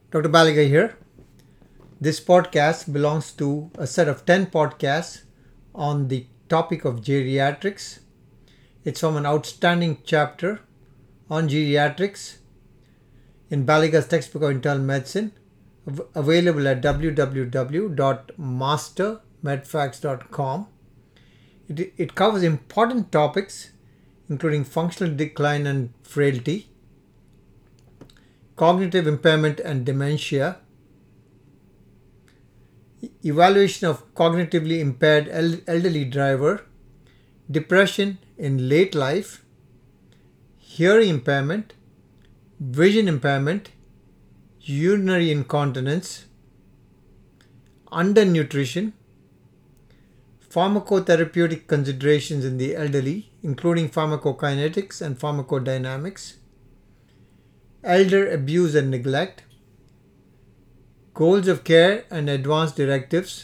Dr. Baliga here. This podcast belongs to a set of 10 podcasts on the topic of geriatrics. It's from an outstanding chapter on geriatrics in Baliga's textbook of internal medicine, available at www.mastermedfacts.com. It covers important topics including functional decline and frailty, cognitive impairment and dementia, evaluation of cognitively impaired elderly driver, depression in late life, hearing impairment, vision impairment, urinary incontinence, undernutrition, pharmacotherapeutic considerations in the elderly, including pharmacokinetics and pharmacodynamics, elder abuse and neglect, goals of care and advanced directives,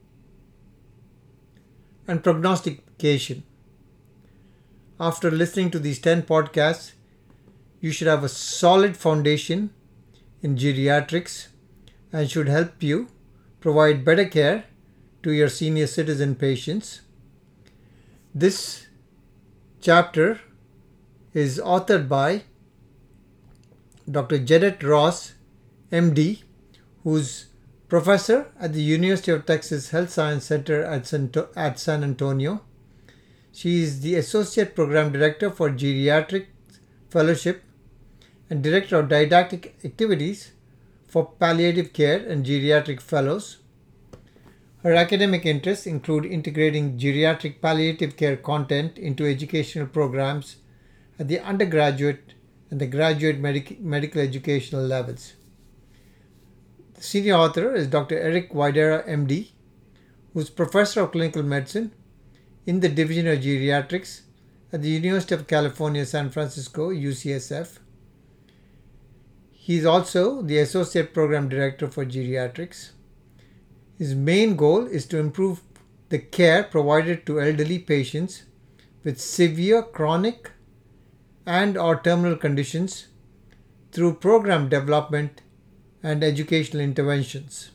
and prognostication. After listening to these 10 podcasts, you should have a solid foundation in geriatrics and should help you provide better care to your senior citizen patients. This chapter is authored by Dr. Jedet Ross, MD, who's professor at the University of Texas Health Science Center at San Antonio. She is the Associate Program Director for Geriatric Fellowship and Director of Didactic Activities for Palliative Care and Geriatric Fellows. Her academic interests include integrating geriatric palliative care content into educational programs at the undergraduate and the graduate medical educational levels. The senior author is Dr. Eric Widera, MD, who is Professor of Clinical Medicine in the Division of Geriatrics at the University of California, San Francisco, UCSF. He is also the Associate Program Director for Geriatrics. His main goal is to improve the care provided to elderly patients with severe chronic and/or terminal conditions through program development and educational interventions.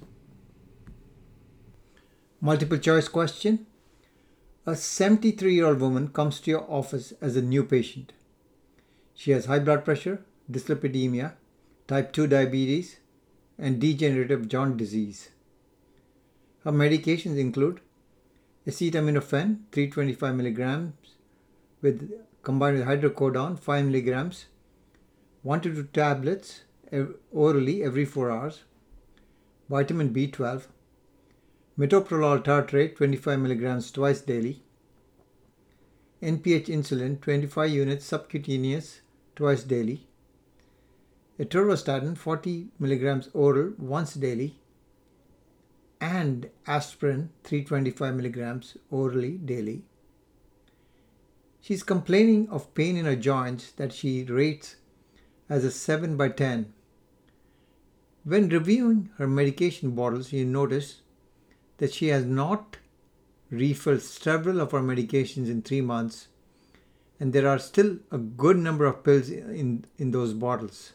Multiple choice question. A 73-year-old woman comes to your office as a new patient. She has high blood pressure, dyslipidemia, type 2 diabetes, and degenerative joint disease. Her medications include acetaminophen 325 milligrams combined with hydrocodone 5 milligrams, 1 to 2 tablets orally every 4 hours, vitamin B12, metoprolol tartrate 25 milligrams twice daily, NPH insulin 25 units subcutaneous twice daily, atorvastatin 40 milligrams oral once daily, and aspirin 325 milligrams orally daily. She's complaining of pain in her joints that she rates as a 7 by 10. When reviewing her medication bottles, you notice that she has not refilled several of her medications in 3 months, and there are still a good number of pills in those bottles.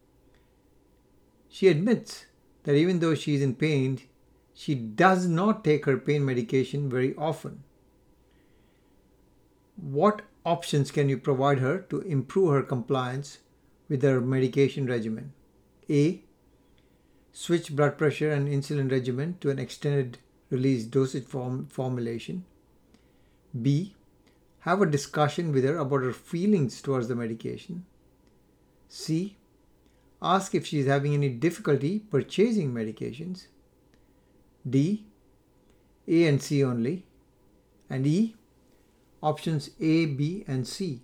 She admits that even though she is in pain, she does not take her pain medication very often. What options can you provide her to improve her compliance with her medication regimen? A. Switch blood pressure and insulin regimen to an extended release dosage formulation. B. Have a discussion with her about her feelings towards the medication. C. Ask if she is having any difficulty purchasing medications. D. A and C only. And E. Options A, B, and C.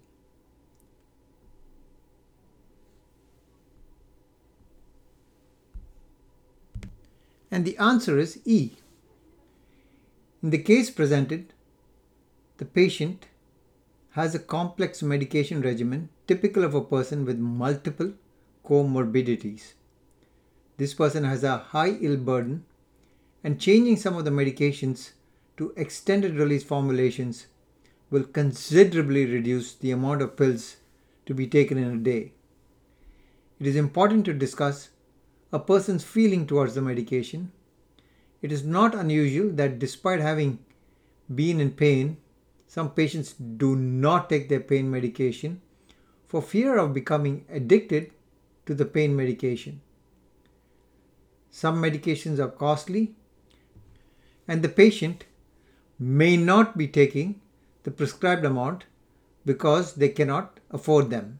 And the answer is E. In the case presented, the patient has a complex medication regimen typical of a person with multiple comorbidities. This person has a high ill burden, and changing some of the medications to extended release formulations will considerably reduce the amount of pills to be taken in a day. It is important to discuss a person's feeling towards the medication. It is not unusual that despite having been in pain, some patients do not take their pain medication for fear of becoming addicted to the pain medication. Some medications are costly and the patient may not be taking the prescribed amount because they cannot afford them.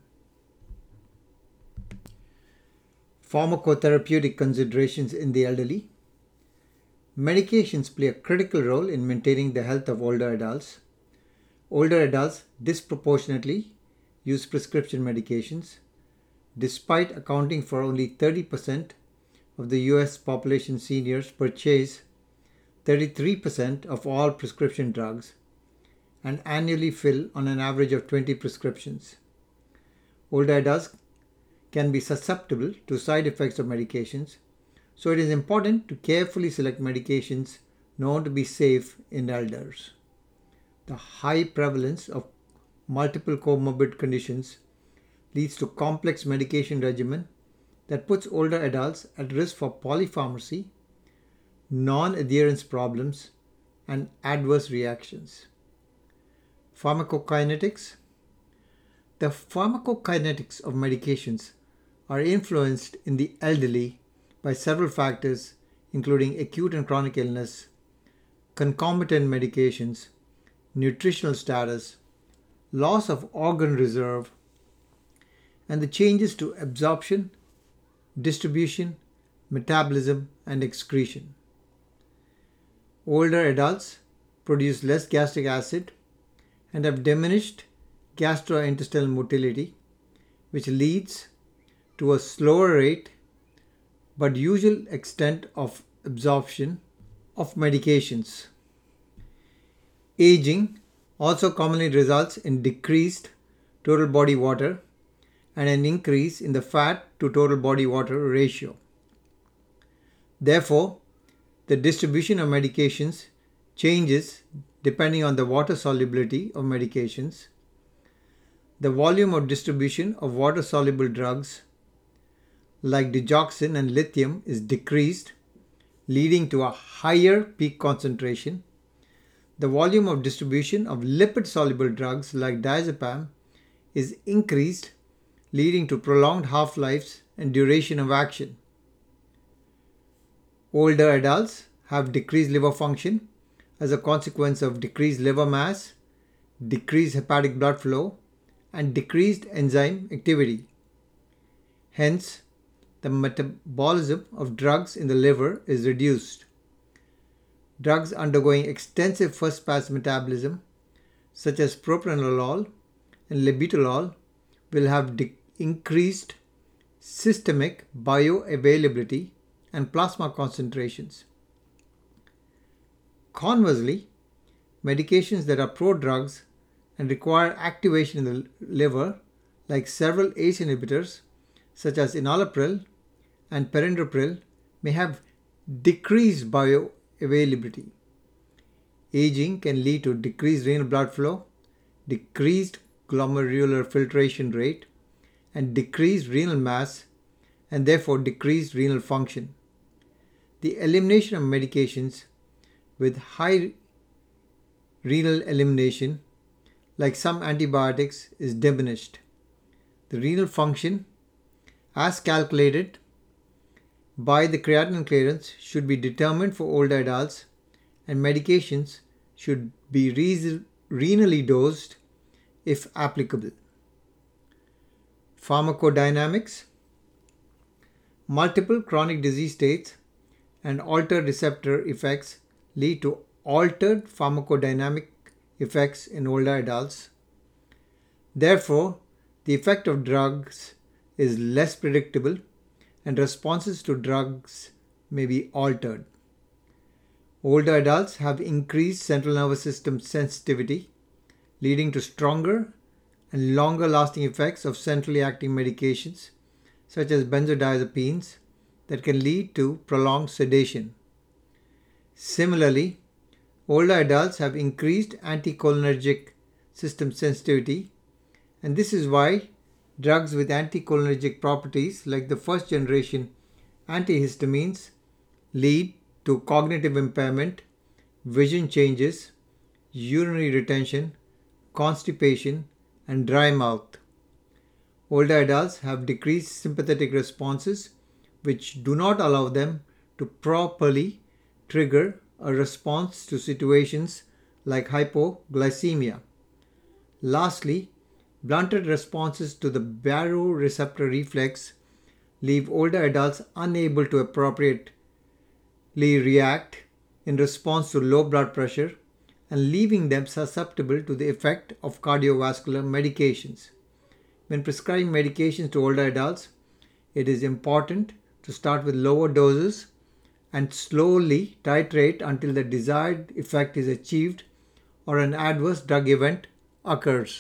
Pharmacotherapeutic considerations in the elderly. Medications play a critical role in maintaining the health of older adults. Older adults disproportionately use prescription medications, despite accounting for only 30% of the US population. Seniors purchase 33% of all prescription drugs and annually fill on an average of 20 prescriptions. Older adults can be susceptible to side effects of medications, so it is important to carefully select medications known to be safe in elders. The high prevalence of multiple comorbid conditions leads to complex medication regimen that puts older adults at risk for polypharmacy, non-adherence problems, and adverse reactions. Pharmacokinetics. The pharmacokinetics of medications are influenced in the elderly by several factors, including acute and chronic illness, concomitant medications, nutritional status, loss of organ reserve, and the changes to absorption, distribution, metabolism, and excretion. Older adults produce less gastric acid and have diminished gastrointestinal motility, which leads to a slower rate but usual extent of absorption of medications. Aging also commonly results in decreased total body water and an increase in the fat to total body water ratio. Therefore, the distribution of medications changes depending on the water solubility of medications. The volume of distribution of water-soluble drugs like digoxin and lithium is decreased, leading to a higher peak concentration. The volume of distribution of lipid-soluble drugs like diazepam is increased, leading to prolonged half-lives and duration of action. Older adults have decreased liver function as a consequence of decreased liver mass, decreased hepatic blood flow, and decreased enzyme activity. Hence, the metabolism of drugs in the liver is reduced. Drugs undergoing extensive first-pass metabolism, such as propranolol and labetalol, will have increased systemic bioavailability and plasma concentrations. Conversely, medications that are prodrugs and require activation in the liver, like several ACE inhibitors such as enalapril and perindopril, may have decreased bioavailability. Aging can lead to decreased renal blood flow, decreased glomerular filtration rate, and decreased renal mass, and therefore decreased renal function. The elimination of medications with high renal elimination, like some antibiotics, is diminished. The renal function, as calculated by the creatinine clearance, should be determined for older adults, and medications should be renally dosed if applicable. Pharmacodynamics. Multiple chronic disease states and altered receptor effects lead to altered pharmacodynamic effects in older adults. Therefore, the effect of drugs is less predictable and responses to drugs may be altered. Older adults have increased central nervous system sensitivity, leading to stronger and longer lasting effects of centrally acting medications such as benzodiazepines that can lead to prolonged sedation. Similarly, older adults have increased anticholinergic system sensitivity, and this is why drugs with anticholinergic properties like the first generation Antihistamines lead to cognitive impairment, vision changes, urinary retention, constipation, and dry mouth. Older adults have decreased sympathetic responses, which do not allow them to properly trigger a response to situations like hypoglycemia. Lastly, blunted responses to the baroreceptor reflex leave older adults unable to appropriately react in response to low blood pressure and leaving them susceptible to the effect of cardiovascular medications. When prescribing medications to older adults, it is important to start with lower doses and slowly titrate until the desired effect is achieved or an adverse drug event occurs.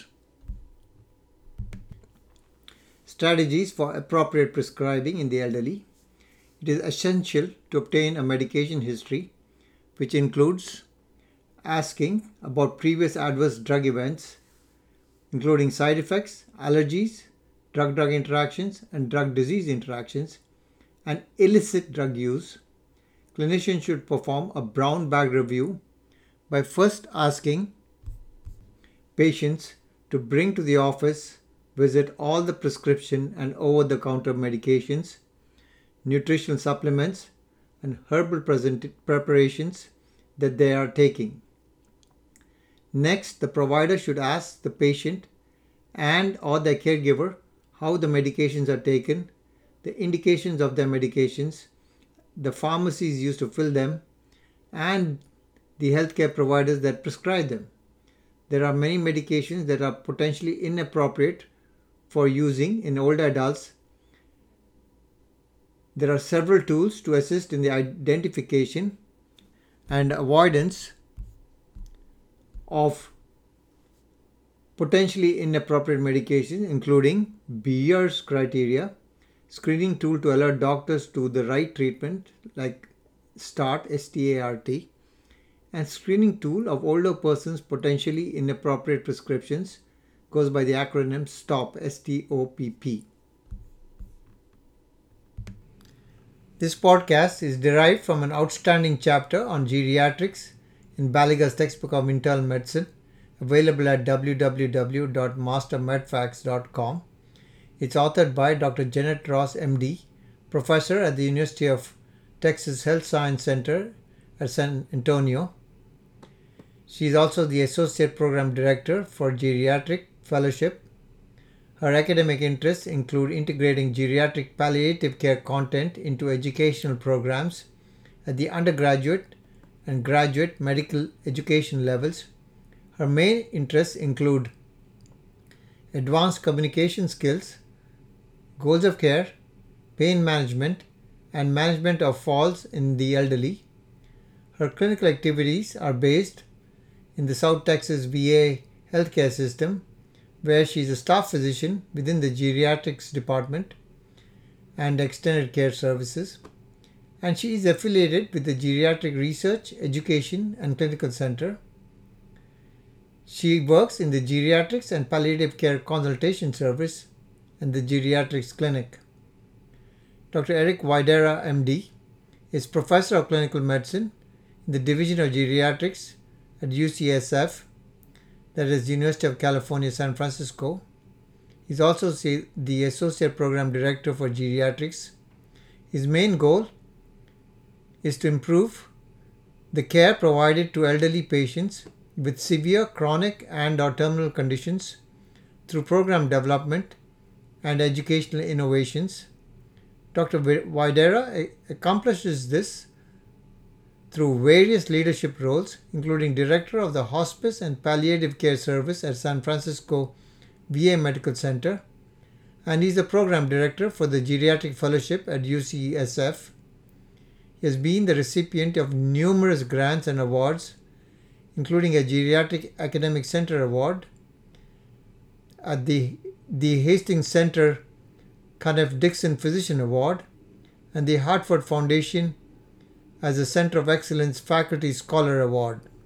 Strategies for appropriate prescribing in the elderly. It is essential to obtain a medication history, which includes asking about previous adverse drug events, including side effects, allergies, drug-drug interactions, and drug-disease interactions, and illicit drug use. Clinicians should perform a brown bag review by first asking patients to bring to the office, visit all the prescription and over-the-counter medications, nutritional supplements, and herbal preparations that they are taking. Next, the provider should ask the patient and or their caregiver how the medications are taken, the indications of their medications, the pharmacies used to fill them, and the healthcare providers that prescribe them. There are many medications that are potentially inappropriate for using in older adults. There are several tools to assist in the identification and avoidance of potentially inappropriate medications, including Beer's criteria, screening tool to alert doctors to the right treatment like START, S-T-A-R-T, and screening tool of older persons' potentially inappropriate prescriptions goes by the acronym STOP, S-T-O-P-P. This podcast is derived from an outstanding chapter on geriatrics in Baliga's textbook of internal medicine, available at www.mastermedfacts.com. It's authored by Dr. Janet Ross, MD, professor at the University of Texas Health Science Center at San Antonio. She is also the Associate Program Director for Geriatric Fellowship. Her academic interests include integrating geriatric palliative care content into educational programs at the undergraduate and graduate medical education levels. Her main interests include advanced communication skills, goals of care, pain management, and management of falls in the elderly. Her clinical activities are based in the South Texas VA healthcare system, where she is a staff physician within the geriatrics department and extended care services, and she is affiliated with the Geriatric Research, Education and Clinical Center. She works in the Geriatrics and Palliative Care Consultation Service and the Geriatrics Clinic. Dr. Eric Widera, MD, is Professor of Clinical Medicine in the Division of Geriatrics at UCSF, that is University of California, San Francisco. He is also the Associate Program Director for Geriatrics. His main goal is to improve the care provided to elderly patients with severe chronic and or terminal conditions through program development and educational innovations. Dr. Widera accomplishes this through various leadership roles, including Director of the Hospice and Palliative Care Service at San Francisco VA Medical Center, and he is the Program Director for the Geriatric Fellowship at UCSF. He has been the recipient of numerous grants and awards, including a Geriatric Academic Center Award at the Hastings Center Kenneth Dixon Physician Award and the Hartford Foundation as a Center of Excellence Faculty Scholar Award.